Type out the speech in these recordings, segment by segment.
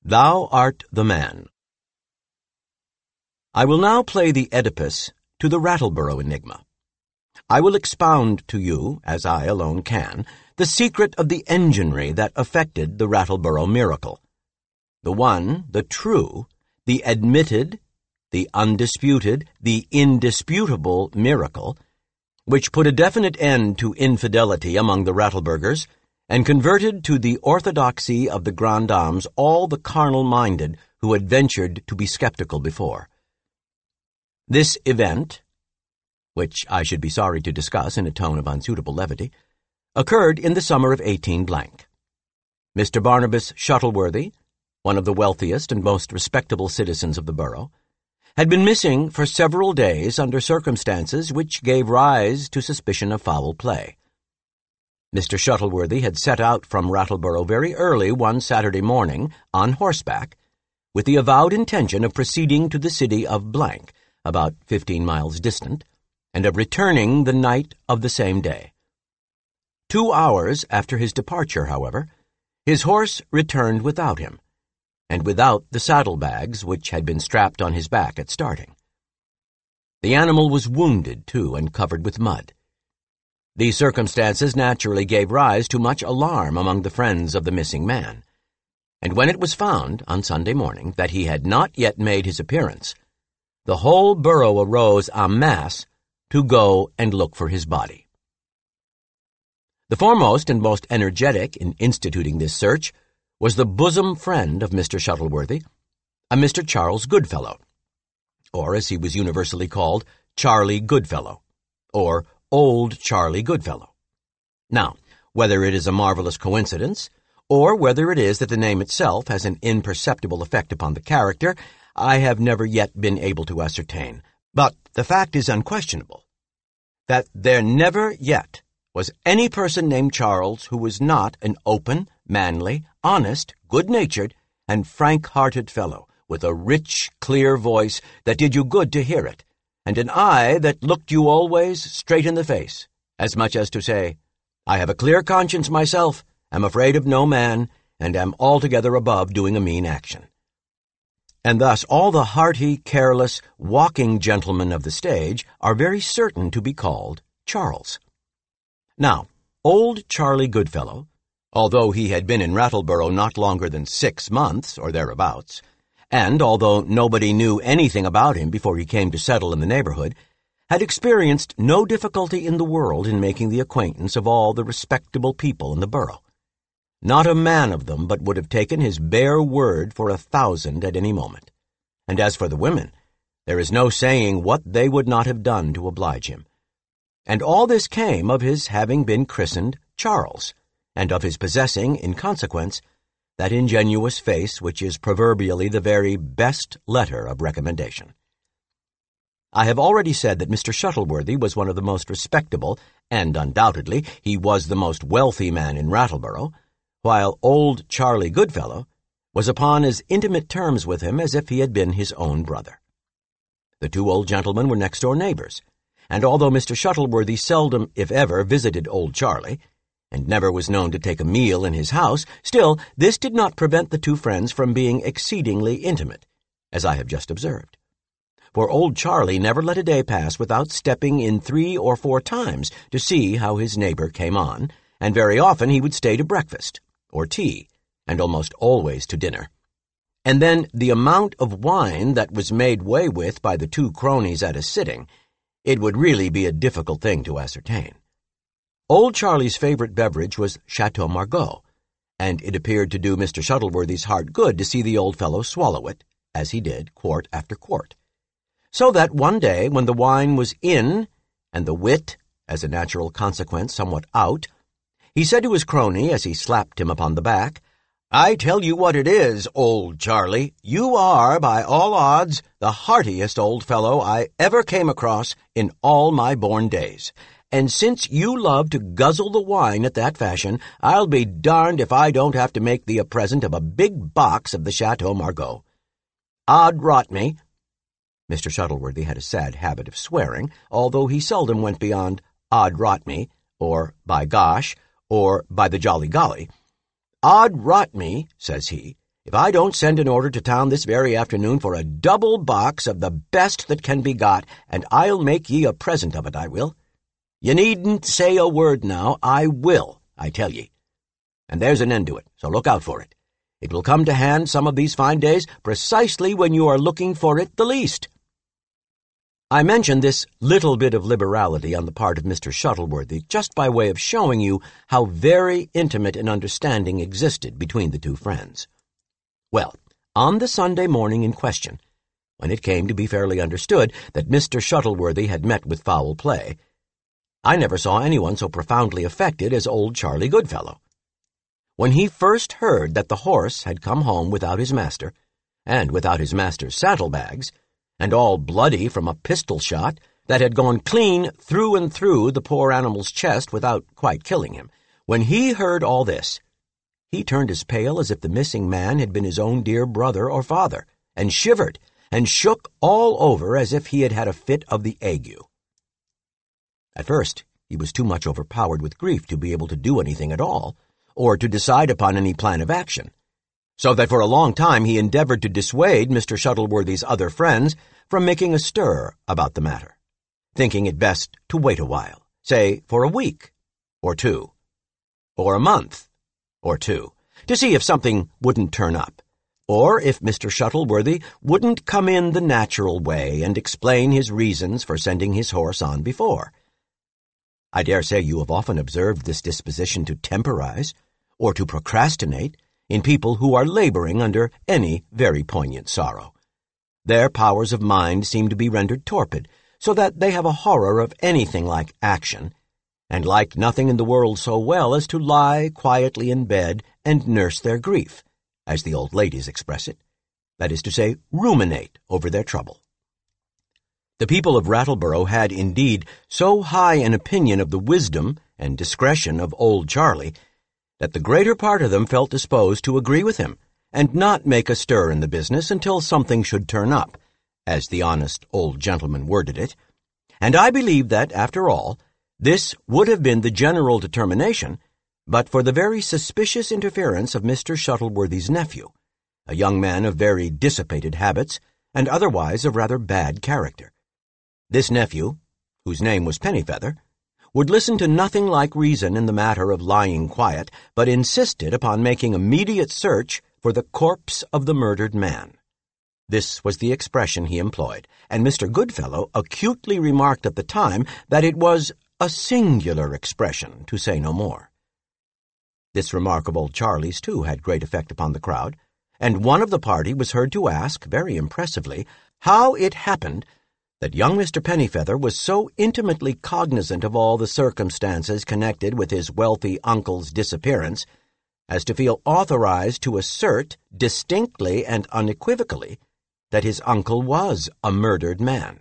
Thou art the man. I will now play the Oedipus to the Rattleborough enigma. I will expound to you, as I alone can, the secret of the enginery that effected the Rattleborough miracle. The one, the true, the admitted, the undisputed, the indisputable miracle, which put a definite end to infidelity among the Rattleburgers and converted to the orthodoxy of the grand dames all the carnal-minded who had ventured to be skeptical before. This event, which I should be sorry to discuss in a tone of unsuitable levity, occurred in the summer of 18 blank. Mr. Barnabas Shuttleworthy, one of the wealthiest and most respectable citizens of the borough, had been missing for several days under circumstances which gave rise to suspicion of foul play. Mr. Shuttleworthy had set out from Rattleborough very early one Saturday morning on horseback, with the avowed intention of proceeding to the city of Blank, about 15 miles distant, and of returning the night of the same day. 2 hours after his departure, however, his horse returned without him, and without the saddlebags which had been strapped on his back at starting. The animal was wounded, too, and covered with mud. These circumstances naturally gave rise to much alarm among the friends of the missing man, and when it was found, on Sunday morning, that he had not yet made his appearance, the whole borough arose en masse to go and look for his body. The foremost and most energetic in instituting this search was the bosom friend of Mr. Shuttleworthy, a Mr. Charles Goodfellow, or as he was universally called, Charlie Goodfellow, or Old Charlie Goodfellow. Now, whether it is a marvelous coincidence, or whether it is that the name itself has an imperceptible effect upon the character, I have never yet been able to ascertain, but the fact is unquestionable, that there never yet was any person named Charles who was not an open, manly, honest, good-natured, and frank-hearted fellow, with a rich, clear voice that did you good to hear it, and an eye that looked you always straight in the face, as much as to say, I have a clear conscience myself, am afraid of no man, and am altogether above doing a mean action. And thus all the hearty, careless, walking gentlemen of the stage are very certain to be called Charles. Now, Old Charlie Goodfellow, although he had been in Rattleborough not longer than 6 months, or thereabouts, and although nobody knew anything about him before he came to settle in the neighborhood, had experienced no difficulty in the world in making the acquaintance of all the respectable people in the borough. Not a man of them but would have taken his bare word for 1,000 at any moment. And as for the women, there is no saying what they would not have done to oblige him. And all this came of his having been christened Charles, and of his possessing, in consequence, that ingenuous face which is proverbially the very best letter of recommendation. I have already said that Mr. Shuttleworthy was one of the most respectable, and undoubtedly he was the most wealthy man in Rattleborough, while Old Charlie Goodfellow was upon as intimate terms with him as if he had been his own brother. The two old gentlemen were next-door neighbors, and although Mr. Shuttleworthy seldom, if ever, visited Old Charlie, and never was known to take a meal in his house, still this did not prevent the two friends from being exceedingly intimate, as I have just observed. For Old Charlie never let a day pass without stepping in 3 or 4 times to see how his neighbor came on, and very often he would stay to breakfast, or tea, and almost always to dinner. And then the amount of wine that was made way with by the 2 cronies at a sitting, it would really be a difficult thing to ascertain. Old Charlie's favorite beverage was Chateau Margaux, and it appeared to do Mr. Shuttleworthy's heart good to see the old fellow swallow it, as he did, quart after quart. So that one day, when the wine was in, and the wit, as a natural consequence, somewhat out, he said to his crony, as he slapped him upon the back, I tell you what it is, Old Charlie, you are, by all odds, the heartiest old fellow I ever came across in all my born days. And since you love to guzzle the wine at that fashion, I'll be darned if I don't have to make thee a present of a big box of the Chateau Margaux. Od rot me. Mr. Shuttleworthy had a sad habit of swearing, although he seldom went beyond od rot me, or by gosh, or by the jolly golly. Od rot me, says he, if I don't send an order to town this very afternoon for a double box of the best that can be got, and I'll make ye a present of it, I will. Ye needn't say a word now. I will, I tell ye. And there's an end to it, so look out for it. It will come to hand some of these fine days precisely when you are looking for it the least." I mention this little bit of liberality on the part of Mr. Shuttleworthy just by way of showing you how very intimate an understanding existed between the two friends. Well, on the Sunday morning in question, when it came to be fairly understood that Mr. Shuttleworthy had met with foul play, I never saw anyone so profoundly affected as old Charlie Goodfellow. When he first heard that the horse had come home without his master, and without his master's saddlebags, and all bloody from a pistol shot that had gone clean through and through the poor animal's chest without quite killing him, when he heard all this, he turned as pale as if the missing man had been his own dear brother or father, and shivered and shook all over as if he had had a fit of the ague. At first, he was too much overpowered with grief to be able to do anything at all, or to decide upon any plan of action, so that for a long time he endeavored to dissuade Mr. Shuttleworthy's other friends from making a stir about the matter, thinking it best to wait a while, say for a week or two, or a month or two, to see if something wouldn't turn up, or if Mr. Shuttleworthy wouldn't come in the natural way and explain his reasons for sending his horse on before. I dare say you have often observed this disposition to temporize, or to procrastinate, in people who are laboring under any very poignant sorrow. Their powers of mind seem to be rendered torpid, so that they have a horror of anything like action, and like nothing in the world so well as to lie quietly in bed and nurse their grief, as the old ladies express it, that is to say, ruminate over their trouble. The people of Rattleborough had, indeed, so high an opinion of the wisdom and discretion of old Charlie that the greater part of them felt disposed to agree with him, and not make a stir in the business until something should turn up, as the honest old gentleman worded it, and I believe that, after all, this would have been the general determination, but for the very suspicious interference of Mr. Shuttleworthy's nephew, a young man of very dissipated habits, and otherwise of rather bad character. This nephew, whose name was Pennyfeather, would listen to nothing like reason in the matter of lying quiet, but insisted upon making immediate search for the corpse of the murdered man. This was the expression he employed, and Mr. Goodfellow acutely remarked at the time that it was a singular expression, to say no more. This remark of old Charlie's, too, had great effect upon the crowd, and one of the party was heard to ask, very impressively, how it happened that young Mr. Pennyfeather was so intimately cognizant of all the circumstances connected with his wealthy uncle's disappearance as to feel authorized to assert distinctly and unequivocally that his uncle was a murdered man.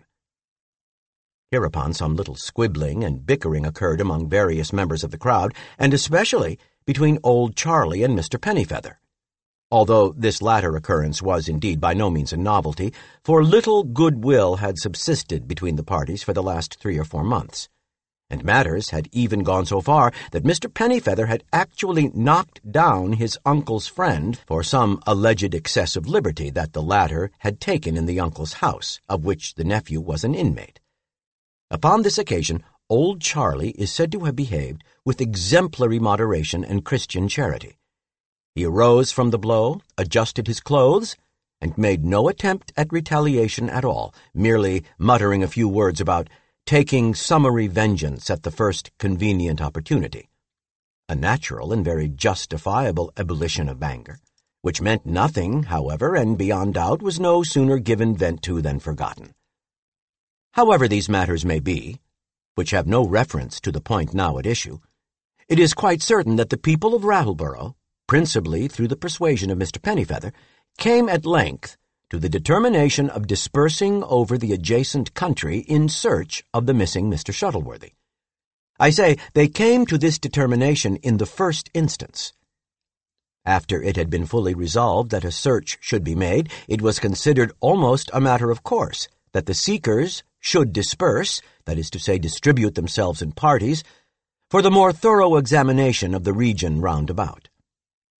Hereupon some little squibbling and bickering occurred among various members of the crowd, and especially between old Charlie and Mr. Pennyfeather, although this latter occurrence was indeed by no means a novelty, for little goodwill had subsisted between the parties for the last 3 or 4 months, and matters had even gone so far that Mr. Pennyfeather had actually knocked down his uncle's friend for some alleged excess of liberty that the latter had taken in the uncle's house, of which the nephew was an inmate. Upon this occasion, old Charlie is said to have behaved with exemplary moderation and Christian charity. He arose from the blow, adjusted his clothes, and made no attempt at retaliation at all, merely muttering a few words about taking summary vengeance at the first convenient opportunity, a natural and very justifiable ebullition of anger, which meant nothing, however, and beyond doubt was no sooner given vent to than forgotten. However these matters may be, which have no reference to the point now at issue, it is quite certain that the people of Rattleborough, principally through the persuasion of Mr. Pennyfeather, came at length to the determination of dispersing over the adjacent country in search of the missing Mr. Shuttleworthy. I say they came to this determination in the first instance. After it had been fully resolved that a search should be made, it was considered almost a matter of course that the seekers should disperse, that is to say, distribute themselves in parties, for the more thorough examination of the region round about.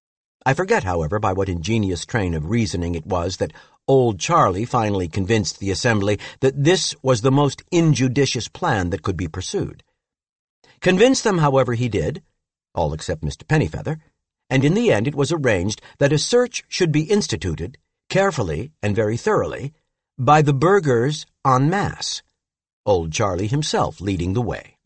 I forget, however, by what ingenious train of reasoning it was that Old Charlie finally convinced the assembly that this was the most injudicious plan that could be pursued. Convince them, however, he did, all except Mr. Pennyfeather, and in the end it was arranged that a search should be instituted, carefully and very thoroughly, by the burghers en masse, Old Charlie himself leading the way.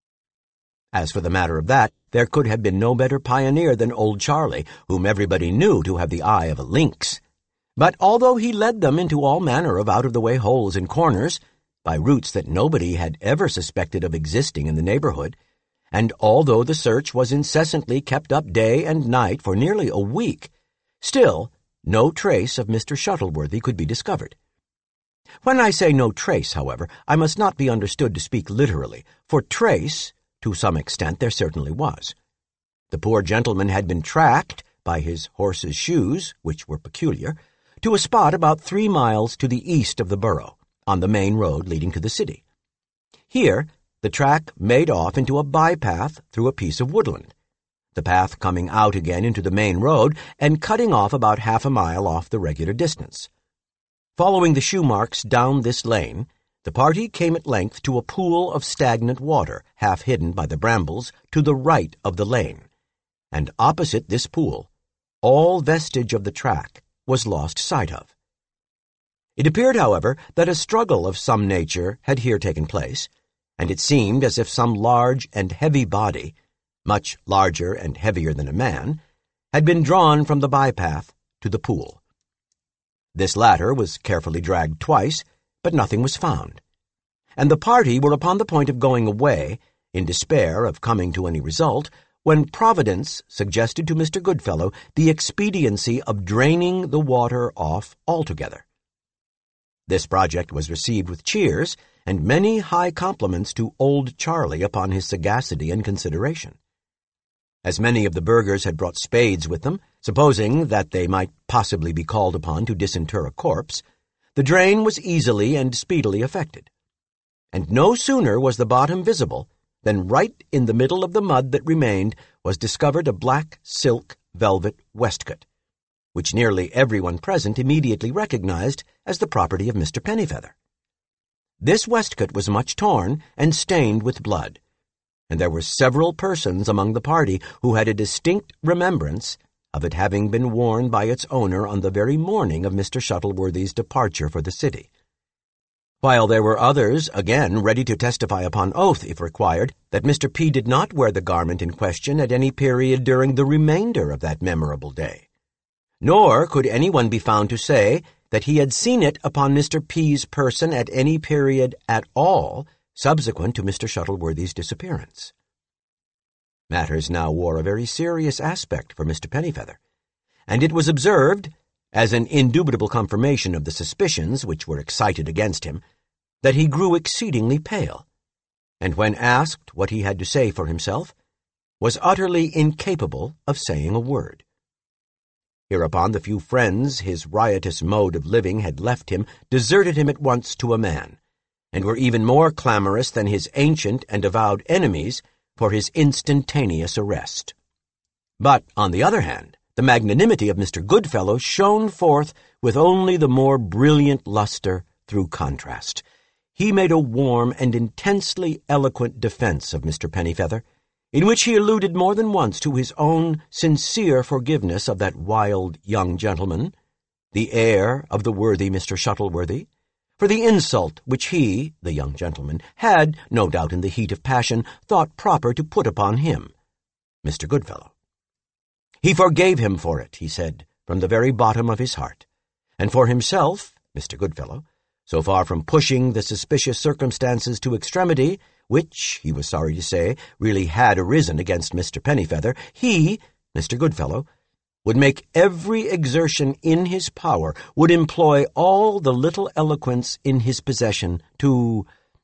As for the matter of that, there could have been no better pioneer than Old Charlie, whom everybody knew to have the eye of a lynx. But although he led them into all manner of out-of-the-way holes and corners, by routes that nobody had ever suspected of existing in the neighborhood, and although the search was incessantly kept up day and night for nearly a week, still no trace of Mr. Shuttleworthy could be discovered. When I say no trace, however, I must not be understood to speak literally, for trace, to some extent, there certainly was. The poor gentleman had been tracked by his horse's shoes, which were peculiar, to a spot about 3 miles to the east of the borough, on the main road leading to the city. Here, the track made off into a bypath through a piece of woodland, the path coming out again into the main road and cutting off about half a mile off the regular distance. Following the shoe marks down this lane, the party came at length to a pool of stagnant water, half hidden by the brambles, to the right of the lane, and opposite this pool, all vestige of the track was lost sight of. It appeared, however, that a struggle of some nature had here taken place, and it seemed as if some large and heavy body, much larger and heavier than a man, had been drawn from the bypath to the pool. This latter was carefully dragged twice, but nothing was found, and the party were upon the point of going away, in despair of coming to any result, when Providence suggested to Mr. Goodfellow the expediency of draining the water off altogether. This project was received with cheers and many high compliments to Old Charlie upon his sagacity and consideration. As many of the burghers had brought spades with them, supposing that they might possibly be called upon to disinter a corpse, the drain was easily and speedily effected. And no sooner was the bottom visible than right in the middle of the mud that remained was discovered a black silk velvet waistcoat, which nearly everyone present immediately recognized as the property of Mr. Pennyfeather. This waistcoat was much torn and stained with blood, and there were several persons among the party who had a distinct remembrance of it having been worn by its owner on the very morning of Mr. Shuttleworthy's departure for the city, while there were others, again, ready to testify upon oath, if required, that Mr. P. did not wear the garment in question at any period during the remainder of that memorable day. Nor could anyone be found to say that he had seen it upon Mr. P.'s person at any period at all subsequent to Mr. Shuttleworthy's disappearance. Matters now wore a very serious aspect for Mr. Pennyfeather, and it was observed, as an indubitable confirmation of the suspicions which were excited against him, that he grew exceedingly pale, and when asked what he had to say for himself, was utterly incapable of saying a word. Hereupon the few friends his riotous mode of living had left him deserted him at once to a man, and were even more clamorous than his ancient and avowed enemies for his instantaneous arrest. But, on the other hand, the magnanimity of Mr. Goodfellow shone forth with only the more brilliant luster through contrast. He made a warm and intensely eloquent defense of Mr. Pennyfeather, in which he alluded more than once to his own sincere forgiveness of that wild young gentleman, the heir of the worthy Mr. Shuttleworthy, for the insult which he, the young gentleman, had, no doubt in the heat of passion, thought proper to put upon him, Mr. Goodfellow. He forgave him for it, he said, from the very bottom of his heart, and for himself, Mr. Goodfellow, so far from pushing the suspicious circumstances to extremity, which, he was sorry to say, really had arisen against Mr. Pennyfeather, he, Mr. Goodfellow, would make every exertion in his power, would employ all the little eloquence in his possession to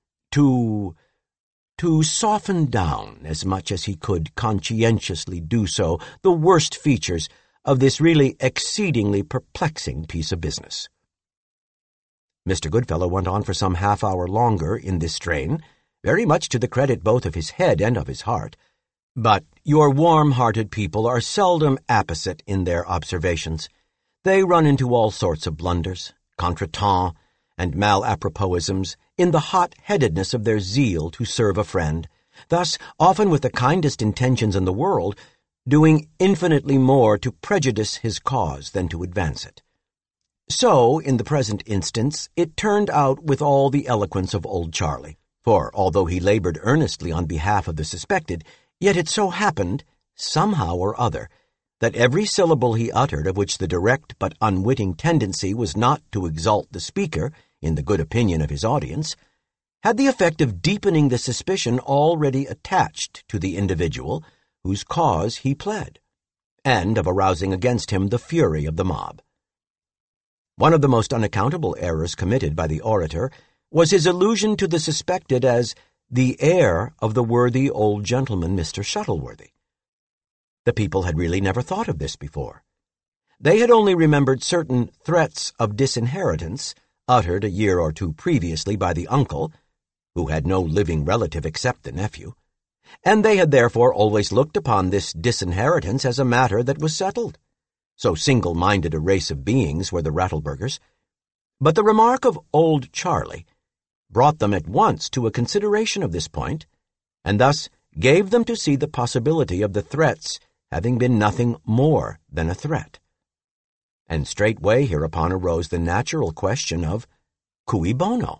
soften down as much as he could conscientiously do so the worst features of this really exceedingly perplexing piece of business. Mr. Goodfellow went on for some half-hour longer in this strain, very much to the credit both of his head and of his heart, But your warm-hearted people are seldom apposite in their observations. They run into all sorts of blunders, contretemps, and malaproposisms in the hot-headedness of their zeal to serve a friend, thus, often with the kindest intentions in the world, doing infinitely more to prejudice his cause than to advance it. So, in the present instance, it turned out with all the eloquence of Old Charlie, for although he labored earnestly on behalf of the suspected, yet it so happened, somehow or other, that every syllable he uttered of which the direct but unwitting tendency was not to exalt the speaker in the good opinion of his audience, had the effect of deepening the suspicion already attached to the individual whose cause he pled, and of arousing against him the fury of the mob. One of the most unaccountable errors committed by the orator was his allusion to the suspected as the heir of the worthy old gentleman, Mr. Shuttleworthy. The people had really never thought of this before. They had only remembered certain threats of disinheritance uttered a year or two previously by the uncle, who had no living relative except the nephew, and they had therefore always looked upon this disinheritance as a matter that was settled. So single-minded a race of beings were the Rattleburghers. But the remark of Old Charlie brought them at once to a consideration of this point, and thus gave them to see the possibility of the threats having been nothing more than a threat. And straightway hereupon arose the natural question of cui bono?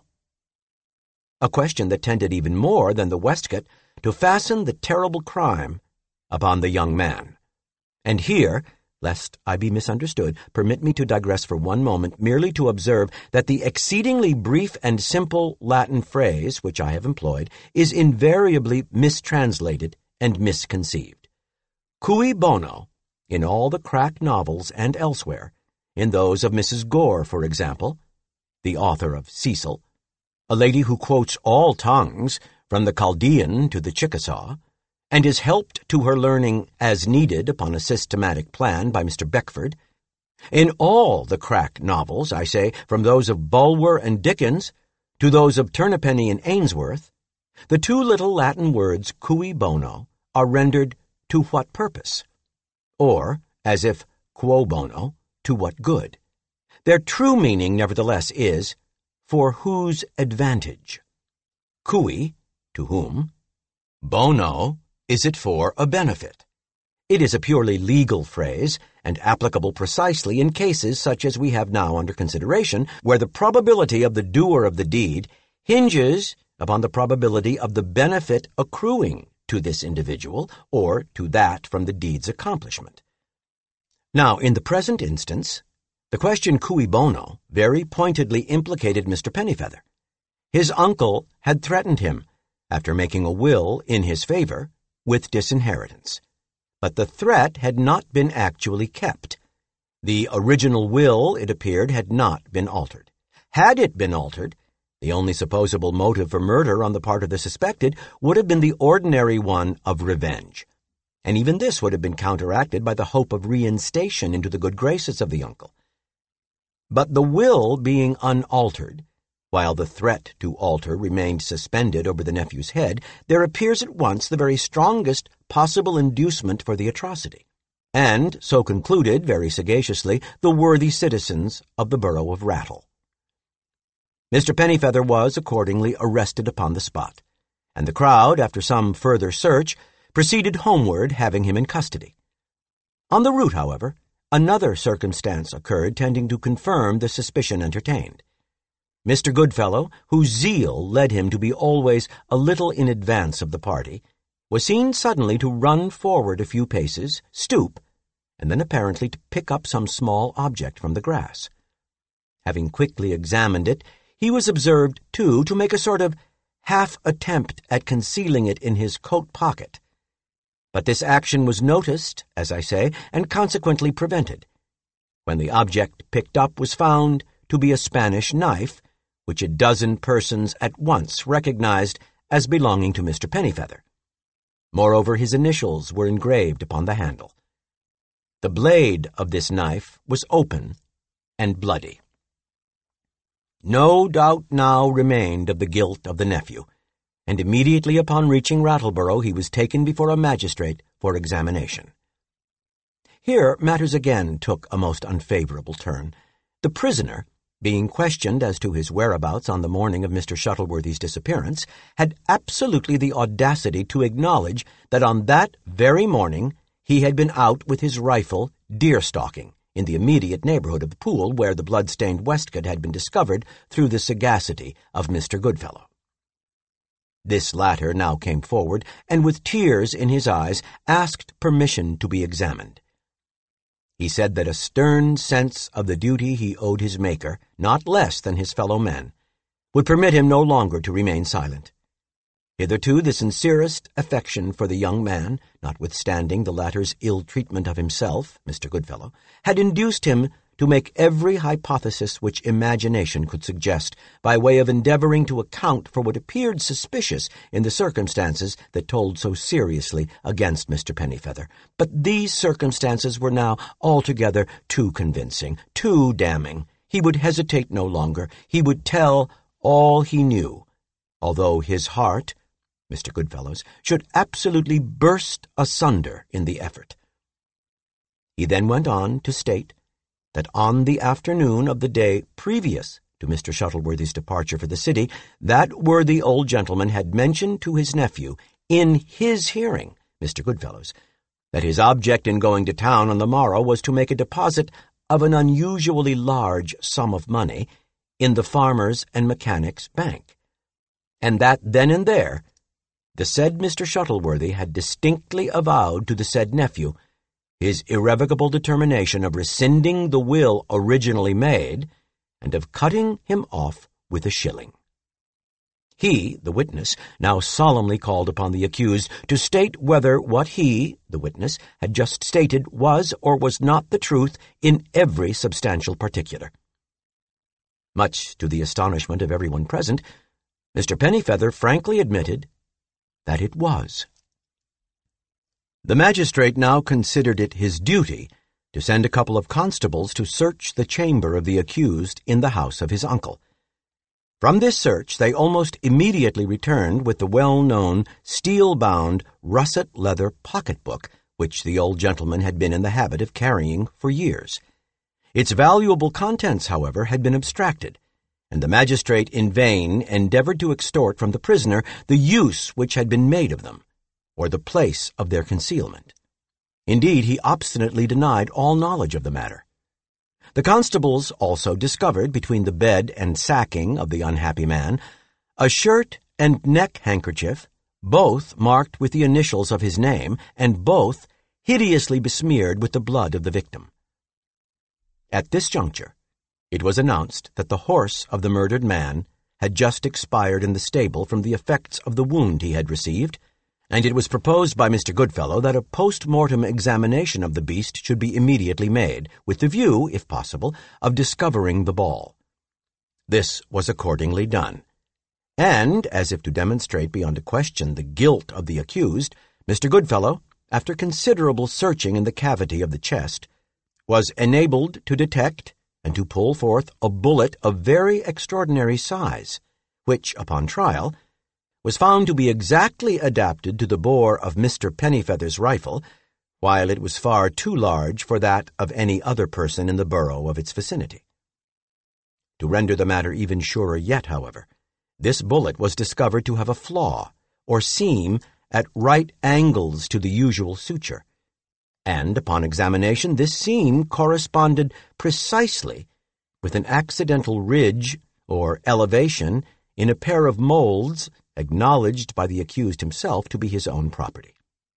A question that tended even more than the waistcoat to fasten the terrible crime upon the young man. And here, lest I be misunderstood, permit me to digress for one moment merely to observe that the exceedingly brief and simple Latin phrase which I have employed is invariably mistranslated and misconceived. Cui bono, in all the crack novels and elsewhere, in those of Mrs. Gore, for example, the author of Cecil, a lady who quotes all tongues, from the Chaldean to the Chickasaw, and is helped to her learning as needed upon a systematic plan by Mr. Beckford. In all the crack novels, I say, from those of Bulwer and Dickens to those of Turnapenny and Ainsworth, the two little Latin words cui bono are rendered to what purpose, or, as if quo bono, to what good. Their true meaning, nevertheless, is for whose advantage. Cui, to whom. Bono, is it for a benefit? It is a purely legal phrase, and applicable precisely in cases such as we have now under consideration, where the probability of the doer of the deed hinges upon the probability of the benefit accruing to this individual or to that from the deed's accomplishment. Now, in the present instance, the question cui bono very pointedly implicated Mr. Pennyfeather. His uncle had threatened him, after making a will in his favor, with disinheritance. But the threat had not been actually kept. The original will, it appeared, had not been altered. Had it been altered, the only supposable motive for murder on the part of the suspected would have been the ordinary one of revenge, and even this would have been counteracted by the hope of reinstation into the good graces of the uncle. But the will being unaltered, while the threat to alter remained suspended over the nephew's head, there appears at once the very strongest possible inducement for the atrocity. And so concluded, very sagaciously, the worthy citizens of the borough of Rattle. Mr. Pennyfeather was accordingly arrested upon the spot, and the crowd, after some further search, proceeded homeward, having him in custody. On the route, however, another circumstance occurred tending to confirm the suspicion entertained. Mr. Goodfellow, whose zeal led him to be always a little in advance of the party, was seen suddenly to run forward a few paces, stoop, and then apparently to pick up some small object from the grass. Having quickly examined it, he was observed, too, to make a sort of half-attempt at concealing it in his coat pocket. But this action was noticed, as I say, and consequently prevented, when the object picked up was found to be a Spanish knife, which a dozen persons at once recognized as belonging to Mr. Pennyfeather. Moreover, his initials were engraved upon the handle. The blade of this knife was open and bloody. No doubt now remained of the guilt of the nephew, and immediately upon reaching Rattleborough he was taken before a magistrate for examination. Here matters again took a most unfavorable turn. The prisoner, being questioned as to his whereabouts on the morning of Mr. Shuttleworthy's disappearance, had absolutely the audacity to acknowledge that on that very morning he had been out with his rifle deer-stalking in the immediate neighborhood of the pool where the blood-stained waistcoat had been discovered through the sagacity of Mr. Goodfellow. This latter now came forward, and with tears in his eyes asked permission to be examined. He said that a stern sense of the duty he owed his Maker, not less than his fellow men, would permit him no longer to remain silent. Hitherto the sincerest affection for the young man, notwithstanding the latter's ill treatment of himself, Mr. Goodfellow, had induced him to make every hypothesis which imagination could suggest, by way of endeavoring to account for what appeared suspicious in the circumstances that told so seriously against Mr. Pennyfeather. But these circumstances were now altogether too convincing, too damning. He would hesitate no longer. He would tell all he knew, although his heart, Mr. Goodfellow's, should absolutely burst asunder in the effort. He then went on to state that on the afternoon of the day previous to Mr. Shuttleworthy's departure for the city, that worthy old gentleman had mentioned to his nephew, in his hearing, Mr. Goodfellow's, that his object in going to town on the morrow was to make a deposit of an unusually large sum of money in the Farmers' and Mechanics' Bank, and that then and there the said Mr. Shuttleworthy had distinctly avowed to the said nephew his irrevocable determination of rescinding the will originally made, and of cutting him off with a shilling. He, the witness, now solemnly called upon the accused to state whether what he, the witness, had just stated was or was not the truth in every substantial particular. Much to the astonishment of everyone present, Mr. Pennyfeather frankly admitted that it was. The magistrate now considered it his duty to send a couple of constables to search the chamber of the accused in the house of his uncle. From this search they almost immediately returned with the well-known steel-bound russet leather pocketbook which the old gentleman had been in the habit of carrying for years. Its valuable contents, however, had been abstracted, and the magistrate in vain endeavored to extort from the prisoner the use which had been made of them, or the place of their concealment. Indeed, he obstinately denied all knowledge of the matter. The constables also discovered, between the bed and sacking of the unhappy man, a shirt and neck-handkerchief, both marked with the initials of his name, and both hideously besmeared with the blood of the victim. At this juncture, it was announced that the horse of the murdered man had just expired in the stable from the effects of the wound he had received, and it was proposed by Mr. Goodfellow that a post-mortem examination of the beast should be immediately made, with the view, if possible, of discovering the ball. This was accordingly done, and, as if to demonstrate beyond a question the guilt of the accused, Mr. Goodfellow, after considerable searching in the cavity of the chest, was enabled to detect and to pull forth a bullet of very extraordinary size, which, upon trial, was found to be exactly adapted to the bore of Mr. Pennyfeather's rifle, while it was far too large for that of any other person in the borough of its vicinity. To render the matter even surer yet, however, this bullet was discovered to have a flaw, or seam, at right angles to the usual suture, and upon examination this seam corresponded precisely with an accidental ridge or elevation in a pair of molds acknowledged by the accused himself to be his own property.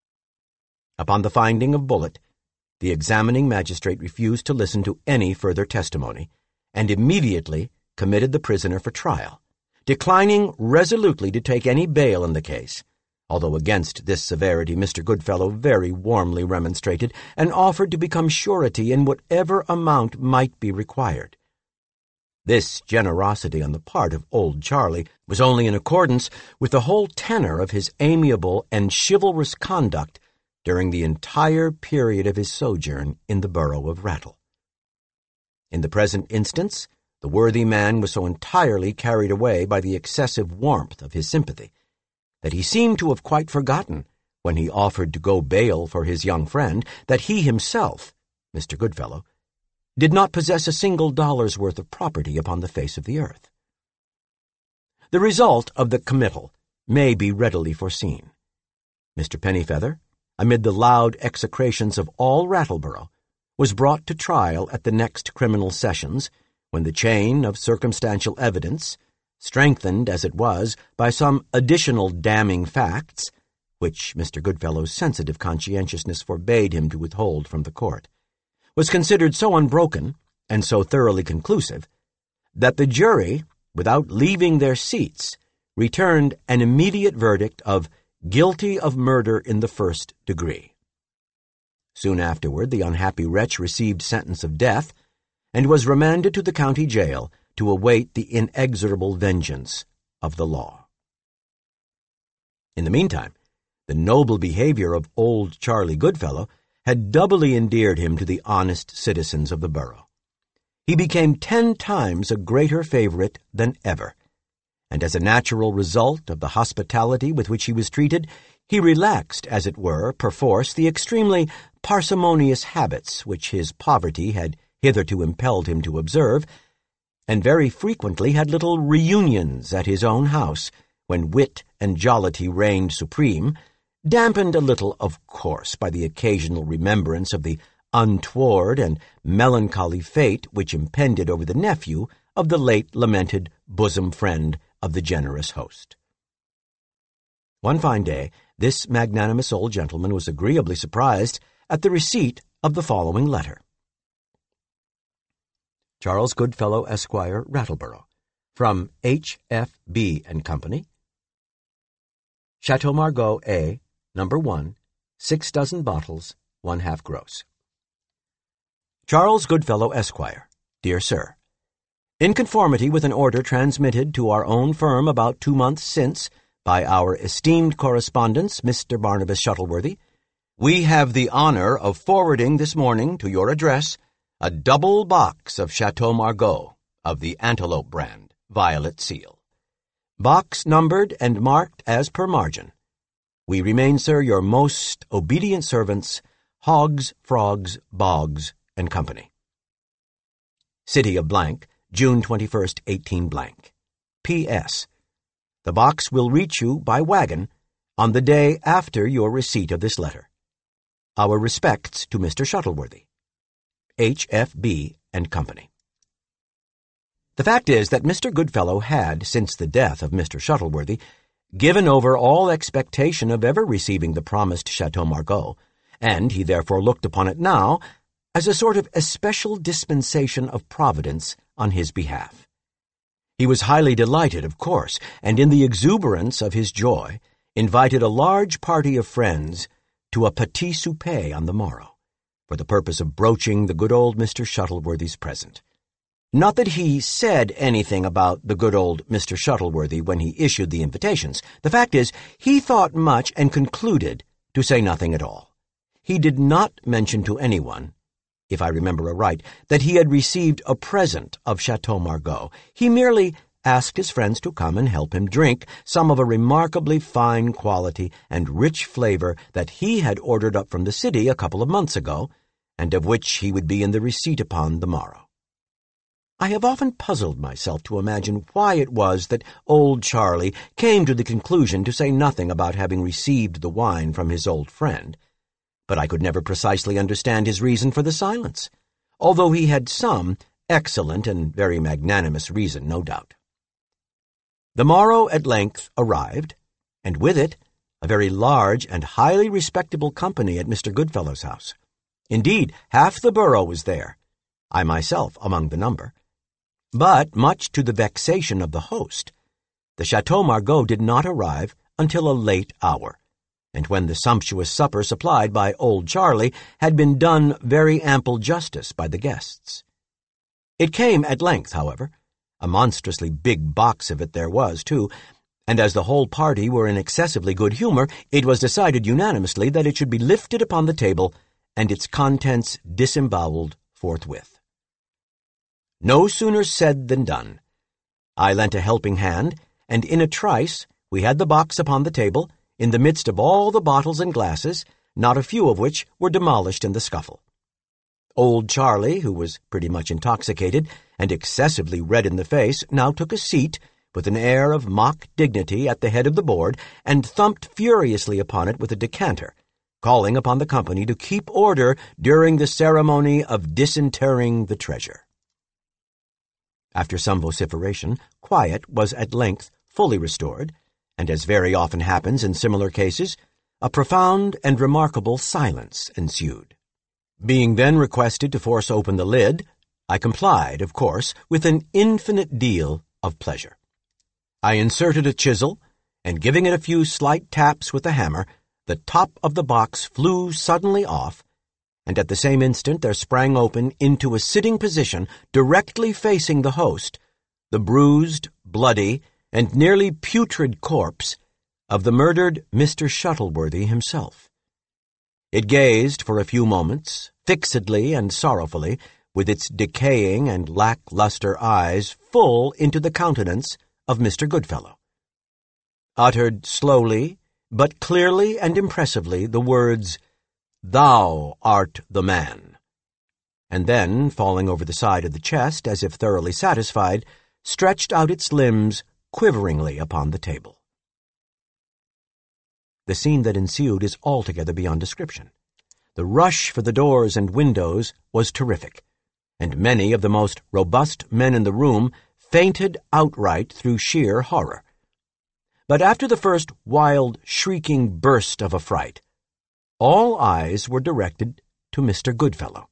Upon the finding of bullet, the examining magistrate refused to listen to any further testimony, and immediately committed the prisoner for trial, declining resolutely to take any bail in the case, although against this severity Mr. Goodfellow very warmly remonstrated, and offered to become surety in whatever amount might be required. This generosity on the part of Old Charlie was only in accordance with the whole tenor of his amiable and chivalrous conduct during the entire period of his sojourn in the borough of Rattle. In the present instance, the worthy man was so entirely carried away by the excessive warmth of his sympathy that he seemed to have quite forgotten, when he offered to go bail for his young friend, that he himself, Mr. Goodfellow, did not possess a single dollar's worth of property upon the face of the earth. The result of the committal may be readily foreseen. Mr. Pennyfeather, amid the loud execrations of all Rattleborough, was brought to trial at the next criminal sessions, when the chain of circumstantial evidence, strengthened as it was by some additional damning facts, which Mr. Goodfellow's sensitive conscientiousness forbade him to withhold from the court, was considered so unbroken and so thoroughly conclusive that the jury, without leaving their seats, returned an immediate verdict of guilty of murder in the first degree. Soon afterward, the unhappy wretch received sentence of death and was remanded to the county jail to await the inexorable vengeance of the law. In the meantime, the noble behavior of old Charlie Goodfellow had doubly endeared him to the honest citizens of the borough. He became 10 times a greater favorite than ever, and as a natural result of the hospitality with which he was treated, he relaxed, as it were, perforce, the extremely parsimonious habits which his poverty had hitherto impelled him to observe, and very frequently had little reunions at his own house, when wit and jollity reigned supreme, dampened a little, of course, by the occasional remembrance of the untoward and melancholy fate which impended over the nephew of the late lamented bosom friend of the generous host. One fine day, this magnanimous old gentleman was agreeably surprised at the receipt of the following letter. Charles Goodfellow, Esquire, Rattleborough, from H.F.B. and Company, Chateau Margaux, A, No. 1, 6 dozen bottles, 1/2 gross. Charles Goodfellow, Esquire, Dear Sir, in conformity with an order transmitted to our own firm about 2 months since by our esteemed correspondent, Mr. Barnabas Shuttleworthy, we have the honor of forwarding this morning to your address a double box of Chateau Margaux of the Antelope brand, violet seal. Box numbered and marked as per margin. We remain, sir, your most obedient servants, Hogs, Frogs, Boggs, and Company. City of Blank, June 21st, 18 blank. P.S. The box will reach you by wagon on the day after your receipt of this letter. Our respects to Mr. Shuttleworthy. H.F.B. and Company. The fact is that Mr. Goodfellow had, since the death of Mr. Shuttleworthy, given over all expectation of ever receiving the promised Chateau Margaux, and he therefore looked upon it now as a sort of especial dispensation of Providence on his behalf. He was highly delighted, of course, and in the exuberance of his joy, invited a large party of friends to a petit souper on the morrow, for the purpose of broaching the good old Mr. Shuttleworthy's present. Not that he said anything about the good old Mr. Shuttleworthy when he issued the invitations. The fact is, he thought much and concluded to say nothing at all. He did not mention to anyone, if I remember aright, that he had received a present of Chateau Margaux. He merely asked his friends to come and help him drink some of a remarkably fine quality and rich flavor that he had ordered up from the city a couple of months ago, and of which he would be in the receipt upon the morrow. I have often puzzled myself to imagine why it was that old Charlie came to the conclusion to say nothing about having received the wine from his old friend, but I could never precisely understand his reason for the silence, although he had some excellent and very magnanimous reason, no doubt. The morrow at length arrived, and with it a very large and highly respectable company at Mr. Goodfellow's house. Indeed, half the borough was there, I myself among the number. But, much to the vexation of the host, the Chateau Margaux did not arrive until a late hour, and when the sumptuous supper supplied by old Charlie had been done very ample justice by the guests. It came at length, however. A monstrously big box of it there was, too, and as the whole party were in excessively good humor, it was decided unanimously that it should be lifted upon the table and its contents disemboweled forthwith. No sooner said than done. I lent a helping hand, and in a trice we had the box upon the table, in the midst of all the bottles and glasses, not a few of which were demolished in the scuffle. Old Charlie, who was pretty much intoxicated and excessively red in the face, now took a seat, with an air of mock dignity, at the head of the board, and thumped furiously upon it with a decanter, calling upon the company to keep order during the ceremony of disinterring the treasure. After some vociferation, quiet was at length fully restored, and as very often happens in similar cases, a profound and remarkable silence ensued. Being then requested to force open the lid, I complied, of course, with an infinite deal of pleasure. I inserted a chisel, and giving it a few slight taps with the hammer, the top of the box flew suddenly off, and at the same instant there sprang open into a sitting position directly facing the host the bruised, bloody, and nearly putrid corpse of the murdered Mr. Shuttleworthy himself. It gazed for a few moments, fixedly and sorrowfully, with its decaying and lack-luster eyes full into the countenance of Mr. Goodfellow, uttered slowly, but clearly and impressively, the words, "Thou art the man," and then, falling over the side of the chest as if thoroughly satisfied, stretched out its limbs quiveringly upon the table. The scene that ensued is altogether beyond description. The rush for the doors and windows was terrific, and many of the most robust men in the room fainted outright through sheer horror. But after the first wild, shrieking burst of affright, all eyes were directed to Mr. Goodfellow.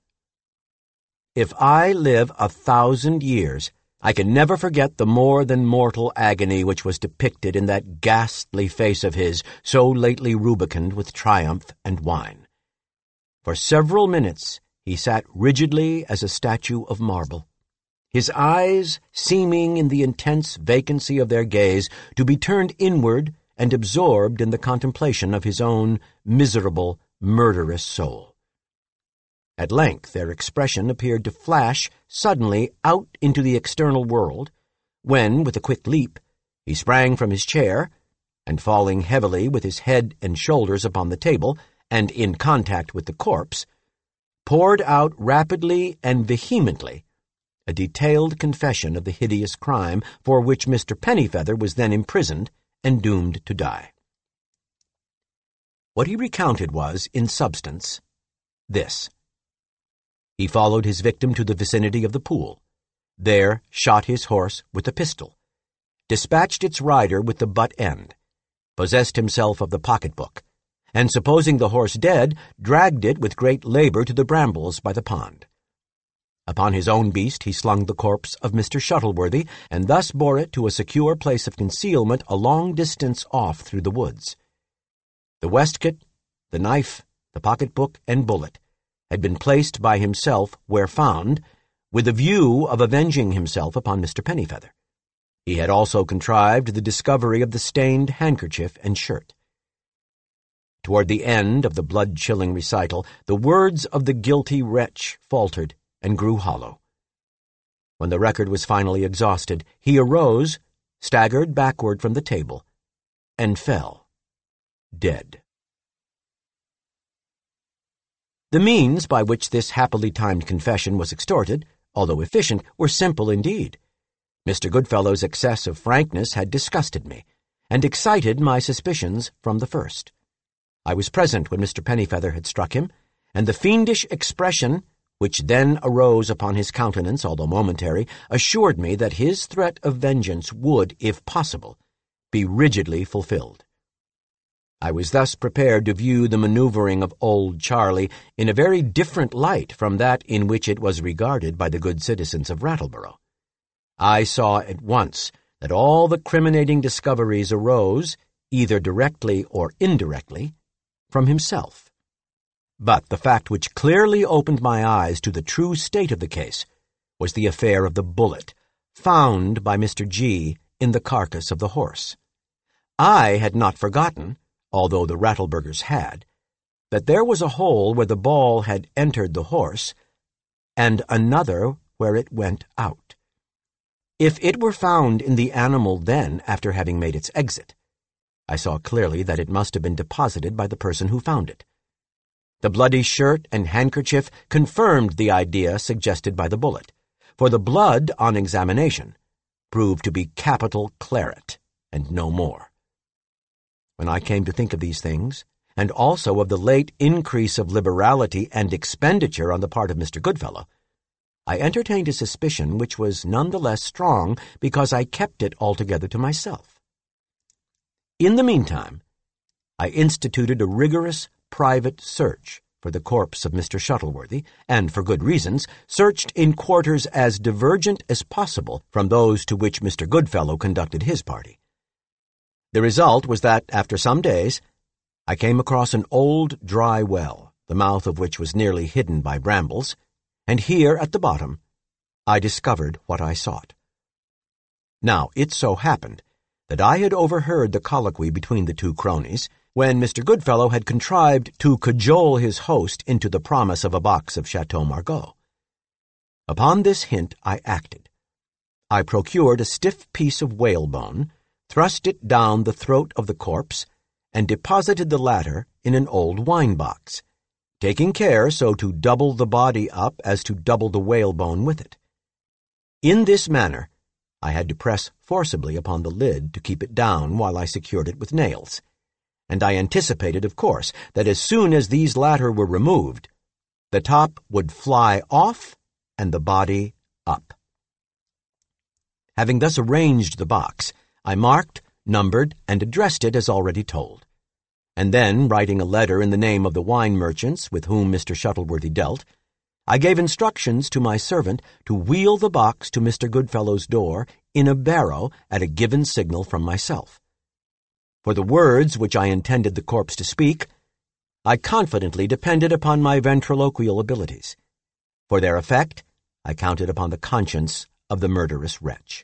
If I live 1,000 years, I can never forget the more than mortal agony which was depicted in that ghastly face of his, so lately rubicund with triumph and wine. For several minutes he sat rigidly as a statue of marble, his eyes seeming in the intense vacancy of their gaze to be turned inward and absorbed in the contemplation of his own miserable, murderous soul. At length their expression appeared to flash suddenly out into the external world, when, with a quick leap, he sprang from his chair, and falling heavily with his head and shoulders upon the table, and in contact with the corpse, poured out rapidly and vehemently a detailed confession of the hideous crime for which Mr. Pennyfeather was then imprisoned and doomed to die. What he recounted was, in substance, this. He followed his victim to the vicinity of the pool, there shot his horse with a pistol, dispatched its rider with the butt end, possessed himself of the pocketbook, and supposing the horse dead, dragged it with great labor to the brambles by the pond. Upon his own beast he slung the corpse of Mr. Shuttleworthy, and thus bore it to a secure place of concealment a long distance off through the woods. The waistcoat, the knife, the pocketbook, and bullet had been placed by himself where found, with a view of avenging himself upon Mr. Pennyfeather. He had also contrived the discovery of the stained handkerchief and shirt. Toward the end of the blood-chilling recital, the words of the guilty wretch faltered and grew hollow. When the record was finally exhausted, he arose, staggered backward from the table, and fell, dead. The means by which this happily timed confession was extorted, although efficient, were simple indeed. Mr. Goodfellow's excess of frankness had disgusted me, and excited my suspicions from the first. I was present when Mr. Pennyfeather had struck him, and the fiendish expression which then arose upon his countenance, although momentary, assured me that his threat of vengeance would, if possible, be rigidly fulfilled. I was thus prepared to view the maneuvering of Old Charlie in a very different light from that in which it was regarded by the good citizens of Rattleborough. I saw at once that all the criminating discoveries arose, either directly or indirectly, from himself. But the fact which clearly opened my eyes to the true state of the case was the affair of the bullet found by Mr. G. in the carcass of the horse. I had not forgotten, although the Rattleburghers had, that there was a hole where the ball had entered the horse, and another where it went out. If it were found in the animal then, after having made its exit, I saw clearly that it must have been deposited by the person who found it. The bloody shirt and handkerchief confirmed the idea suggested by the bullet, for the blood, on examination, proved to be capital claret, and no more. When I came to think of these things, and also of the late increase of liberality and expenditure on the part of Mr. Goodfellow, I entertained a suspicion which was none the less strong because I kept it altogether to myself. In the meantime, I instituted a rigorous private search for the corpse of Mr. Shuttleworthy, and for good reasons, searched in quarters as divergent as possible from those to which Mr. Goodfellow conducted his party. The result was that, after some days, I came across an old dry well, the mouth of which was nearly hidden by brambles, and here, at the bottom, I discovered what I sought. Now, it so happened that I had overheard the colloquy between the two cronies, when Mr. Goodfellow had contrived to cajole his host into the promise of a box of Chateau Margaux. Upon this hint I acted. I procured a stiff piece of whalebone, thrust it down the throat of the corpse, and deposited the latter in an old wine-box, taking care so to double the body up as to double the whalebone with it. In this manner, I had to press forcibly upon the lid to keep it down while I secured it with nails, and I anticipated, of course, that as soon as these latter were removed, the top would fly off and the body up. Having thus arranged the box, I marked, numbered, and addressed it as already told, and then, writing a letter in the name of the wine merchants with whom Mr. Shuttleworthy dealt, I gave instructions to my servant to wheel the box to Mr. Goodfellow's door in a barrow at a given signal from myself. For the words which I intended the corpse to speak, I confidently depended upon my ventriloquial abilities. For their effect, I counted upon the conscience of the murderous wretch.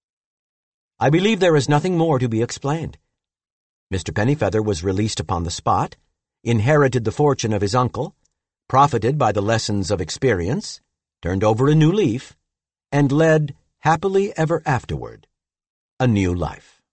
I believe there is nothing more to be explained. Mr. Pennyfeather was released upon the spot, inherited the fortune of his uncle, profited by the lessons of experience, turned over a new leaf, and led, happily ever afterward, a new life.